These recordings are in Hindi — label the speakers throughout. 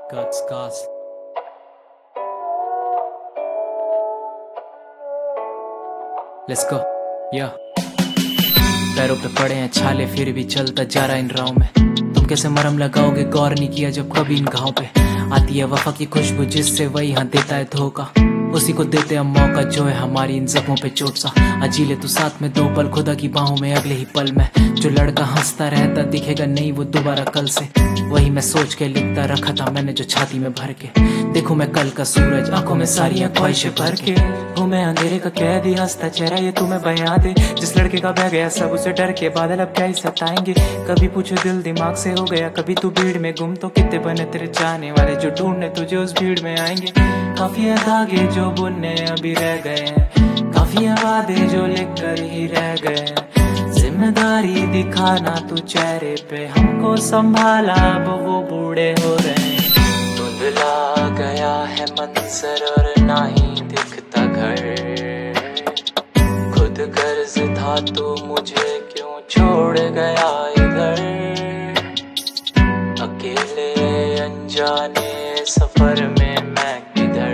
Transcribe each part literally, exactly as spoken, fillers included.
Speaker 1: Guts, Gus. Let's go, yeah. पैरों पे पड़े हैं छाले फिर भी चलता जा रहा इन राहों में। तुम कैसे मरहम लगाओगे, गौर नहीं किया जब कभी इन घावों पे आती है वफा की खुशबू, जिससे वही यहाँ देता है धोखा। उसी को देते हम मौका जो है हमारी इन जख्मों पे चोट सा। अजीले तू साथ में दो पल खुदा की बाहों में अगले ही पल में। जो लड़का हंसता रहता दिखेगा नहीं वो दोबारा कल से। वही मैं सोच के लिखता रखा था मैंने जो छाती में भर के। देखूं मैं कल का सूरज आंखों में सारी ख्वाहिशें भर के। हूँ मैं अंधेरे का कैदी हंसता चेहरा ये तुम्हें बयां दे। जिस लड़के का बह गया सब उसे डर के बादल अब क्या ही सताएंगे। कभी पूछो दिल दिमाग से हो गया, कभी तू भीड़ में गुम तो कितने बने तेरे चाहने वाले जो ढूंढने तुझे उस भीड़ में आएंगे। काफी है धागे जो बुनने अभी रह गए हैं, काफी है वादे जो लिख कर ही रह गए हैं। जिम्मेदारी दिखाना तू चेहरे पे, हमको संभाला अब वो बूढ़े हो रहे हैं। धुंधला गया है मंजर और ना ही दिखता घर। खुद गर्ज था तू मुझे क्यों छोड़ गया इधर। अकेले अनजाने सफर में मैं किधर।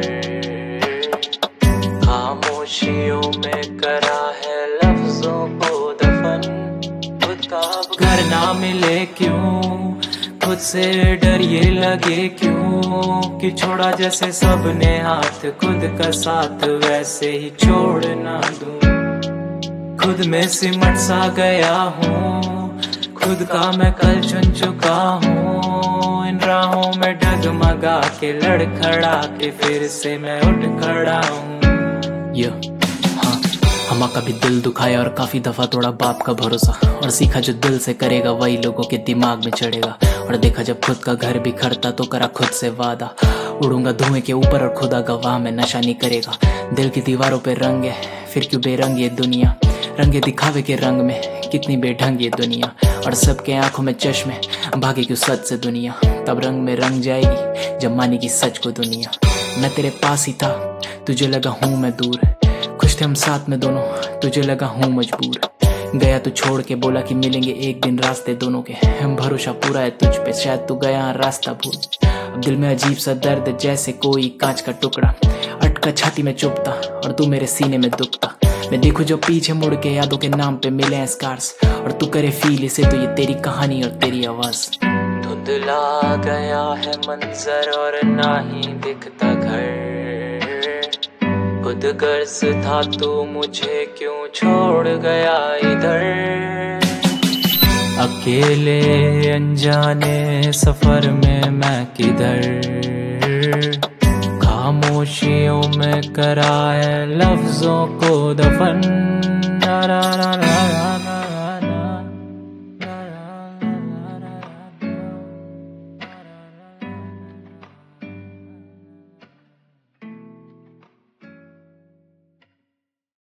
Speaker 1: खामोशियों में करा है लफ्जों को दफन। खुद का घर ना मिले क्यों, खुद से डर ये लगे क्यों कि छोड़ा जैसे सबने हाथ, खुद का साथ वैसे ही छोड़ ना दूं। खुद में सिमट सा गया हूँ, खुद का मैं कल चुन चुका हूँ। इन राहों में डगमगा के लड़खड़ा के फिर से मैं उठ खड़ा हूँ। ये हाँ, हमा का भी दिल दुखाया और काफी दफा तोड़ा बाप का भरोसा। और सीखा जो दिल से करेगा वही लोगों के दिमाग में चढ़ेगा। और देखा जब खुद का घर बिखरता तो करा खुद से वादा, उड़ूंगा धुएं के ऊपर और खुदा गवाह में नशा नहीं करेगा। दिल की दीवारों पे रंग है फिर क्यों बेरंग ये दुनिया। रंगे दिखावे के रंग में कितनी बेढंग ये दुनिया। और सबके आंखों में चश्मे भागे क्यों सच से दुनिया। तब रंग में रंग जाएगी जब मानेगी सच को दुनिया। मैं तेरे पास ही था तुझे लगा हूँ मैं दूर। खुश थे हम साथ में दोनों तुझे लगा हूँ मजबूर। गया तू छोड़ के बोला कि मिलेंगे एक दिन रास्ते दोनों के। हम भरोसा पूरा है तुझ पे शायद तू गया रास्ता भूल। अब दिल में अजीब सा दर्द जैसे कोई कांच का टुकड़ा अटका छाती में चुभता और तू मेरे सीने में दुखता। मैं देखूं जो पीछे मुड़ के यादों के नाम पे मिले हैं स्कार्स। और तू करे फील इसे तो ये तेरी कहानी और तेरी आवाज। धुंधला गया है मंजर और ना ही दिखता घर। खुद गर्ज था तू मुझे क्यों छोड़ गया इधर। अकेले अनजाने सफर में मैं किधर। खामोशियों में करा है लफ्जों को दफन। रा रा रा रा।